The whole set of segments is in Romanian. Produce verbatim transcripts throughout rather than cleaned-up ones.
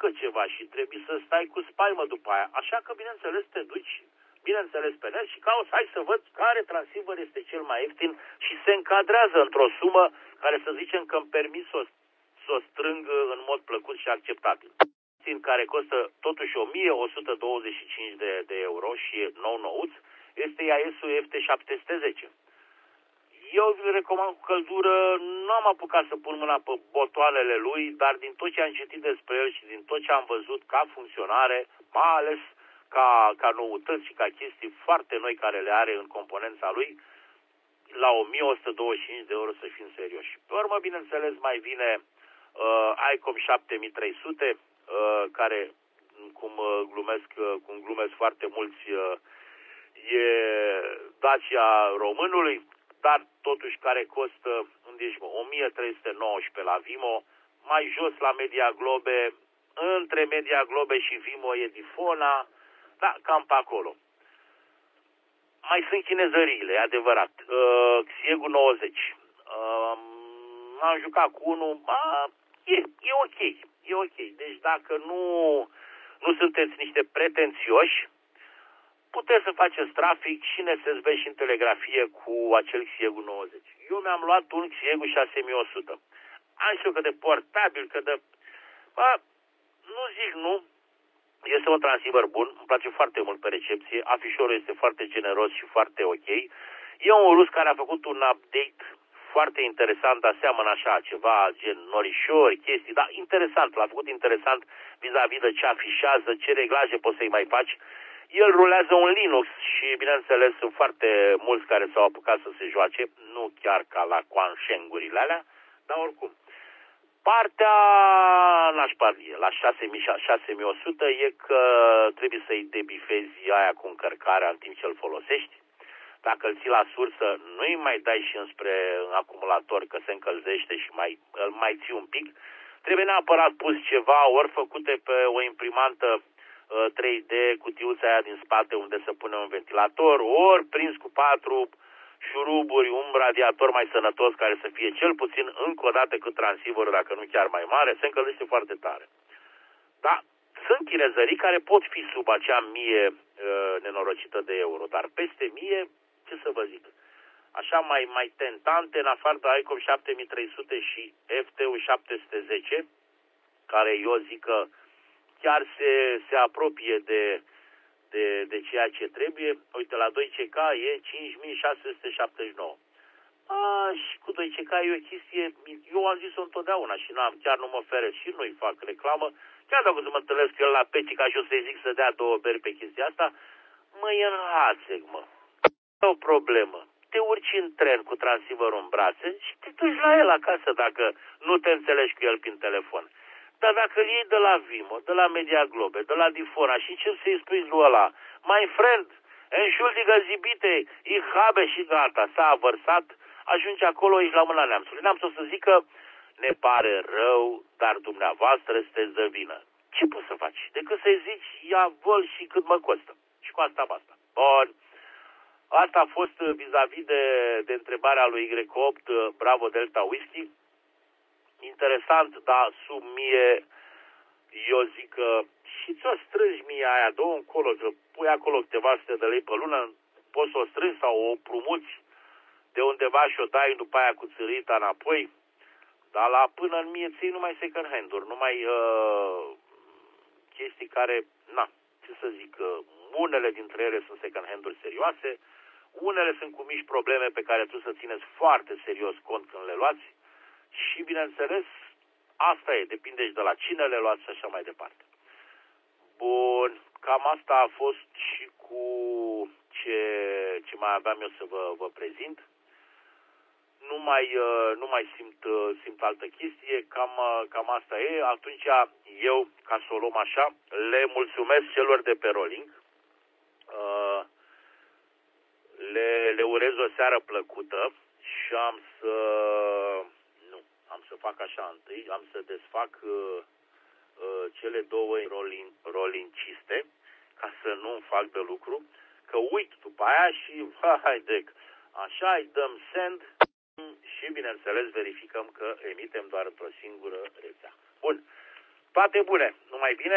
încă ceva și trebuie să stai cu spaimă după aia. Așa că, bineînțeles, te duci, bineînțeles, pe net și cauți, hai să văd care transceiver este cel mai ieftin și se încadrează într-o sumă care să zicem că îmi permis să o, să o strâng în mod plăcut și acceptabil. Care costă totuși o mie o sută douăzeci și cinci de, de euro și e nou nouț, este I A S-ul F T șapte sute zece. Eu vi-l recomand cu căldură, nu am apucat să pun mâna pe botoanele lui, dar din tot ce am citit despre el și din tot ce am văzut ca funcționare, mai ales ca, ca noutăți și ca chestii foarte noi care le are în componența lui, la o mie o sută douăzeci și cinci de euro să fim serioși. Pe urmă, bineînțeles, mai vine uh, ICOM șapte mii trei sute, uh, care, cum uh, glumesc, uh, cum glumesc foarte mulți, uh, e Dacia românului, dar totuși care costă deci, o mie trei sute nouăsprezece la Vimo, mai jos la Media Globe, între Media Globe și Vimo e Difona, da, cam pe acolo. Mai sunt chinezăriile, e adevărat. Uh, Xiegu nouăzeci. Uh, m-am jucat cu unul, uh, e, e ok, e ok. Deci dacă nu, nu sunteți niște pretențioși, puteți să faceți trafic și în S S B și în telegrafie cu acel Xiegu nouăzeci. Eu mi-am luat un Xiegu șase mii o sută. Am știu că de portabil, că de... Bă, nu zic nu, este un transceiver bun, îmi place foarte mult pe recepție, afișorul este foarte generos și foarte ok. E un rus care a făcut un update foarte interesant, aseamănă așa, ceva gen norișori, chestii, dar interesant, l-a făcut interesant vis-a-vis de ce afișează, ce reglaje poți să-i mai faci. El rulează un Linux și, bineînțeles, sunt foarte mulți care s-au apucat să se joace, nu chiar ca la Quansheng-urile alea, dar oricum. Partea nașparie, la șase mii o sută, e că trebuie să-i debifezi aia cu încărcarea în timp ce îl folosești. Dacă îl ții la sursă, nu-i mai dai și înspre acumulator, că se încălzește și mai, îl mai ții un pic. Trebuie neapărat pus ceva, ori făcute pe o imprimantă trei D, cutiuța aia din spate unde se pune un ventilator, ori prins cu patru șuruburi, un radiator mai sănătos care să fie cel puțin încă o dată cât transceiverul, dacă nu chiar mai mare, se încălzește foarte tare. Da, sunt chinezării care pot fi sub acea mie uh, nenorocită de euro, dar peste mie, ce să vă zic, așa mai, mai tentante, în afară de ICOM șapte mii trei sute și F T-ul șapte sute zece, care eu zic că chiar se, se apropie de, de, de ceea ce trebuie. Uite, la doi C K e cinci mii șase sute șaptezeci și nouă. A, și cu doi C K e o chestie, eu am zis-o întotdeauna și n-am, chiar nu mă feresc și nu-i fac reclamă. Chiar dacă o să mă întâlnesc el la Petica și o să-i zic să dea două beri pe chestia asta, mă, e în haseg, mă. E o problemă. Te urci în tren cu transceiverul în brațe și te duci la el acasă dacă nu te înțelegi cu el prin telefon. Dar dacă îl iei de la Vimo, de la Media Globe, de la Difona și începi să-i spui lui ăla, my friend, entschuldige Sie bitte, ich habe și gata, s-a vărsat, ajungi acolo, ești la mâna neamțului. Neamțul o să zică, ne pare rău, dar dumneavoastră sunteți de vină. Ce poți să faci? Decât să-i zici, ia vol și cât mă costă. Și cu asta basta. Bun. Asta a fost vis-a-vis de, de întrebarea lui Y opt, Bravo Delta Whisky. Interesant, dar sub mie, eu zic că și ți-o strângi mie aia, două încolo, că pui acolo câteva sute de lei pe lună, poți să o strângi sau o prumuți de undeva și o dai după aia cu țărita înapoi, dar la până în mie ții numai second hand-uri, numai uh, chestii care, na, ce să zic, uh, unele dintre ele sunt second hand-uri serioase, unele sunt cu mici probleme pe care tu să țineți foarte serios cont când le luați și, bineînțeles, asta e, depinde și de la cine le luați și așa mai departe. Bun, cam asta a fost și cu ce, ce mai aveam eu să vă, vă prezint. Nu mai, nu mai simt, simt altă chestie, cam, cam asta e. Atunci eu, ca să o luăm așa, le mulțumesc celor de pe Rolling. Le, le urez o seară plăcută și am să, nu, am să fac așa întâi, am să desfac uh, uh, cele două rolin, rolinciste, ca să nu fac de lucru, că uit după aia și, haide, așa îi dăm send și, bineînțeles, verificăm că emitem doar într-o singură rețea. Bun, Toate bune. Numai bine.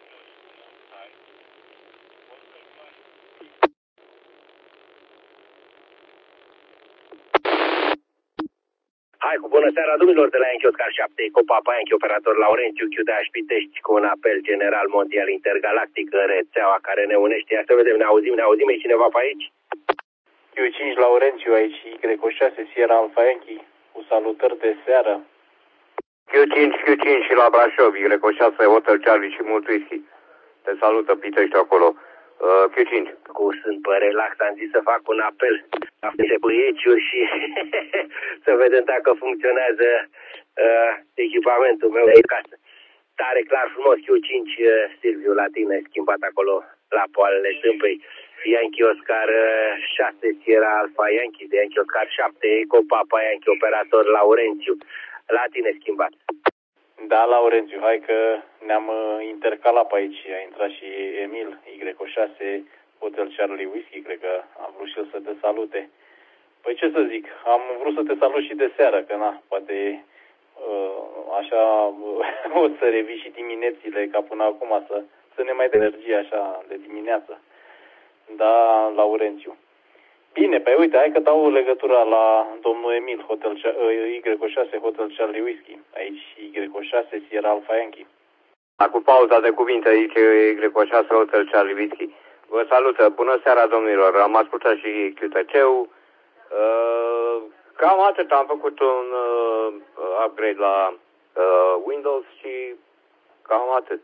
Hai cu bună seara, domnilor, de la Yankee Oscar șapte, cu Papa Yankee, operator Laurențiu Chiudaș Pitești, cu un apel general mondial intergalactic în rețeaua care ne unește. Ia să vedem, ne auzim, ne auzim, e cineva pe aici? Q cinci Laurențiu aici, Y șase Sierra Alpha Yankee, cu salutări de seară. Q cinci, Q cinci și la Brașov, Y șase Hotel Charlie și mult whisky. Te salută Pitești acolo. Uh, Q cinci. Cu sunt pe relax, am zis să fac un apel la Eciu și să vedem dacă funcționează uh, echipamentul meu de casă. Tare clar, frumos, Q cinci, uh, Silviu, la tine, schimbat acolo la poalele tâmpei. Yankee Oscar șase Sierra Alpha Yankee, de Yankee Oscar șapte, Eco Papa Yankee, operator Laurențiu. La tine schimbat. Da, Laurențiu, hai că ne-am intercalat pe aici. A intrat și Emil, Y șase Hotel Charlie Whisky, cred că a vrut și el să te salute. Păi ce să zic, am vrut să te salut și de seară, că na, poate așa o să revii și diminețile ca până acum, să, să ne mai dă energie așa de dimineață. Da, Laurențiu. Bine, pe uite, hai că dau legătura la domnul Emil, Hotel Y șase Hotel Charlie Whisky. Aici Y șase Sierra Alpha Yankee. Cu pauza de cuvinte aici Y șase Hotel Charlie Whisky. Vă salută, bună seara domnilor, am ascultat și Q T C-ul. Uh, cam atât, am făcut un uh, upgrade la uh, Windows și cam atât.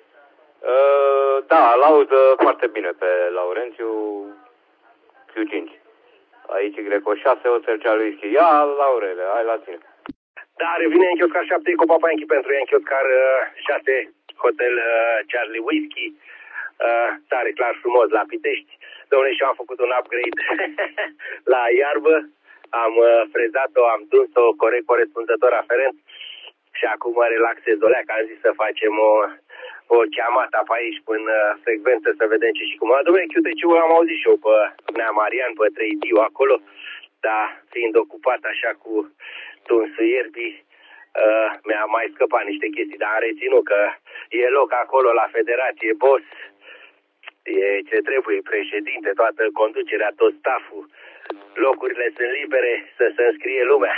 Uh, da, laud foarte bine pe Laurențiu Q cinci. Aici Y șase Hotel Charlie Whisky. Ia, Laurele, hai la tine. Da, revine Yankee Oscar șapte cu Papa Yankee pentru Yankee Oscar uh, șase Hotel uh, Charlie Whisky. Uh, tare clar, frumos, la Pitești. Dom'le, și am făcut un upgrade la iarbă. Am uh, frezat-o, am tuns-o corect, corespunzător aferent. Și acum mă relaxez o leacă. Am zis să facem o, o cheamată pe aici până frecvență să vedem ce și cum. Dom'le, Q T C-ul am auzit și eu pe Nea Marian, pe trei D acolo. Da, fiind ocupat așa cu tunsul ierbii, uh, mi-a mai scăpat niște chestii, dar am reținut că e loc acolo la federație, boss, e ce trebuie, președinte, toată conducerea, tot stafful, locurile sunt libere să se înscrie lumea.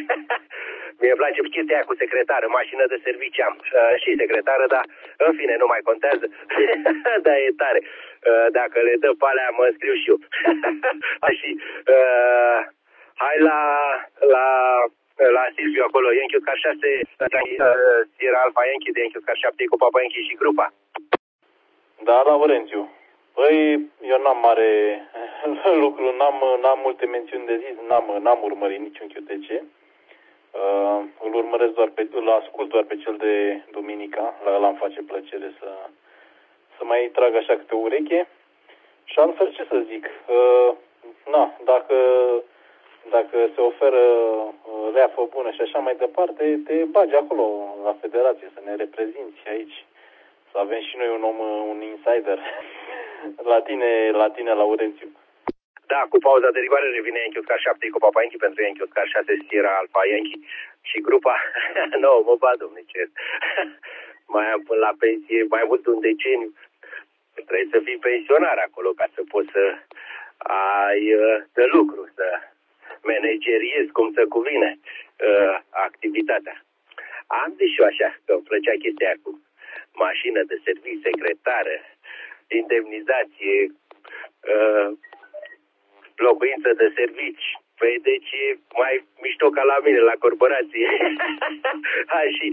Mie îmi place chestia aia cu secretară, mașină de serviciu am, uh, și secretară, dar în fine nu mai contează, dar e tare. Uh, dacă le dă pe alea, mă înscriu și eu. și, uh, hai la, la, la Silviu acolo, Yankee Oscar șase, Sierra Alpha Yankee, de Yankee Oscar șapte cu Papa Yankee și grupa. Da, Laurențiu. Păi, eu n-am mare lucru, n-am, n-am multe mențiuni de zis, n-am, n-am urmărit niciun Q T C. Uh, îl urmăresc doar pe, îl ascult doar pe cel de duminica, la ăla îmi face plăcere să, să mai trag așa câte o ureche. Și altfel ce să zic, uh, na, dacă, dacă se oferă reafă bună și așa mai departe, te bagi acolo la federație să ne reprezinți aici, să avem și noi un om, un insider la tine, la tine, Laurențiu. Da, cu pauza de rigoare revine Yankee Oscar șapte cu Papa Yankee pentru Yankee Oscar șase Sierra Alpha Yankee și grupa. Nu, mă bat, domne, ce mai am până la pensie mai mult de un deceniu. Trebuie să fii pensionar acolo ca să poți să ai de lucru, să manageriezi cum se cuvine uh, activitatea. Am zis și eu așa, că îmi plăcea chestia cu mașină de serviciu, secretară, indemnizație, uh, locuință de servici. Păi deci e mai mișto ca la mine, la corporație. Hai și...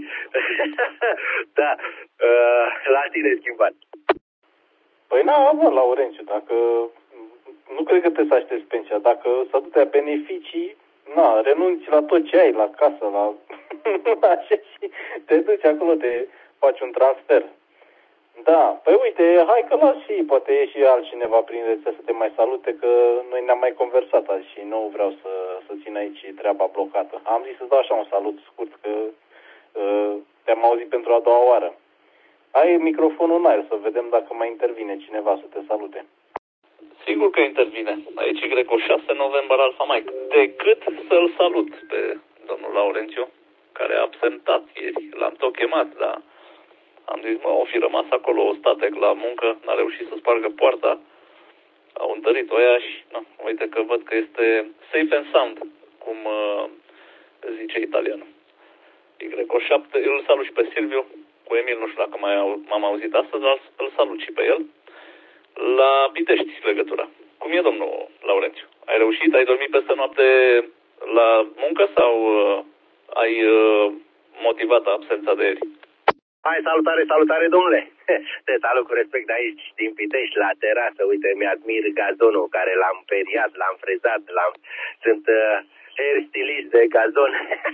da, uh, la tine schimbat. Păi n-am avut, Laurențiu, dacă... Nu cred că te să aștepți pensia. Dacă să du-te beneficii, na, renunți la tot ce ai, la casă, la... așa și te duci acolo, te faci un transfer. Da, păi uite, hai că las și, poate e și altcineva prin rețea să te mai salute, că noi ne-am mai conversat azi și nu vreau să, să țin aici treaba blocată. Am zis să dau așa un salut scurt, că uh, te-am auzit pentru a doua oară. Ai microfonul în aer, să vedem dacă mai intervine cineva să te salute. Sigur că intervine. Aici e Greco șase, November Alpha Mike. Decât să-l salut pe domnul Laurențiu, care a absentat ieri. L-am tot chemat, dar Am zis, mă, o fi rămas acolo o statec la muncă, n-a reușit să spargă poarta, au întărit-o aia și, na, uite că văd că este safe and sound, cum uh, zice italianul. Y șapte, îl salut și pe Silviu, cu Emil, nu știu dacă mai m-am auzit astăzi, dar îl salut și pe el. La Pitești legătura. Cum e, domnul Laurențiu? Ai reușit? Ai dormit peste noapte la muncă sau uh, ai uh, motivat absența de ieri? Hai, salutare, salutare, domnule! Te salut cu respect de aici, din Pitești, la terasă. Uite, mi-admir gazonul care l-am periat, l-am frezat, l-am... Sunt uh, hair stylist de gazon.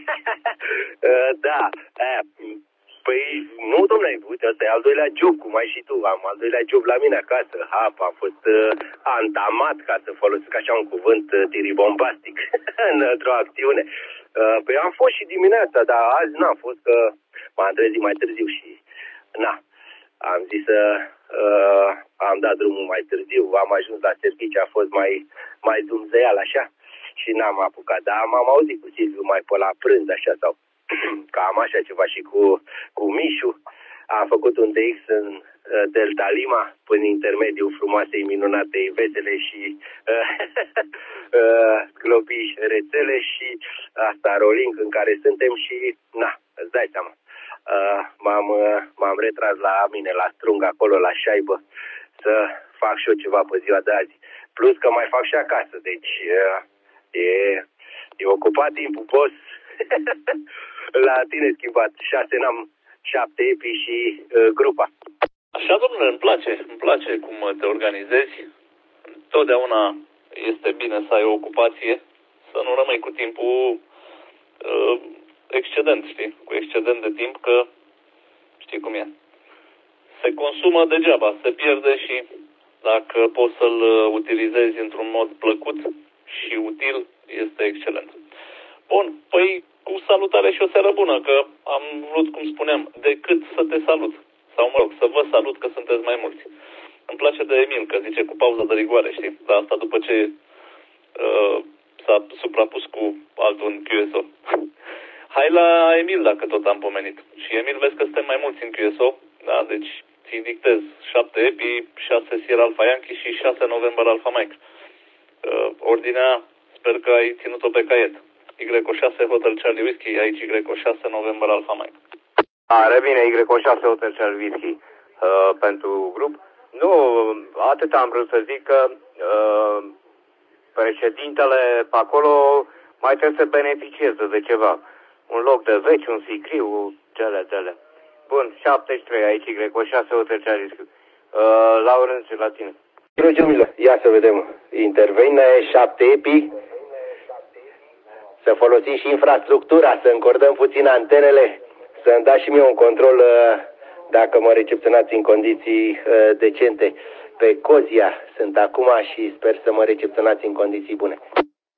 uh, da, uh, păi nu, domnule, uite, ăsta e al doilea job, cum ai și tu. Am al doilea job la mine acasă. Hap, am fost uh, antamat, ca să folosesc așa un cuvânt uh, tiribombastic, într-o acțiune. Uh, păi am fost și dimineața, dar azi n-am fost, că m-am trezit mai târziu și na, am zis să uh, am dat drumul mai târziu, am ajuns la serviciu, a fost mai, mai dumnezeial așa și n-am apucat, dar m-am auzit cu Silviu mai pe la prânz așa sau cam așa ceva și cu, cu Mișu. Am făcut un T X în uh, Delta Lima prin intermediul frumoasei, minunatei, vesele și uh, uh, globiși rețele și asta Rolling în care suntem și na, îți dai seama. Uh, m-am, uh, m-am retras la mine, la strung, acolo, la șaibă, să fac și eu ceva pe ziua de azi. Plus că mai fac și acasă, deci uh, e, e ocupat timpul, boss. La tine schimbat, șase n-am, șapte epi și uh, grupa. Așa, domnule, îmi place, îmi place cum te organizezi. Totdeauna este bine să ai o ocupație, să nu rămâi cu timpul uh, excedent, știi? Cu excedent de timp, că știi cum e. Se consumă degeaba, se pierde și dacă poți să-l utilizezi într-un mod plăcut și util, este excelent. Bun, păi cu salutare și o seară bună, că am vrut, cum spuneam, decât să te salut. Sau, mă rog, să vă salut că sunteți mai mulți. Îmi place de Emil, că zice cu pauză de rigoare, știi? Dar asta după ce uh, s-a suprapus cu altul în Q S O. Hai la Emil, dacă tot am pomenit. Și Emil, vezi că suntem mai mulți în Q S O, da? Deci ți dictez șapte epi, șase Sierra Alpha Yankee și șase November Alpha Mike. Uh, ordinea, sper că ai ținut-o pe caiet. Y șase Hotel Charlie Whiskey, aici Y șase November Alpha Mike. Are bine, Y șase Hotel Charlie Whiskey uh, pentru grup. Nu, atât am vrut să zic că uh, președintele pe acolo mai trebuie să beneficieze de ceva. Un loc de veci, un sicriu, cele, cele. Bun, șaptezeci și trei, aici Y șase Hotel Charlie Whiskey. Uh, Laurențiu, la tine. Rugimilă, ia să vedem. Intervine șapte epi. Să folosim și infrastructura, să încordăm puțin antenele, să-mi dați și mie un control uh, dacă mă recepționați în condiții uh, decente. Pe Cozia sunt acum și sper să mă recepționați în condiții bune.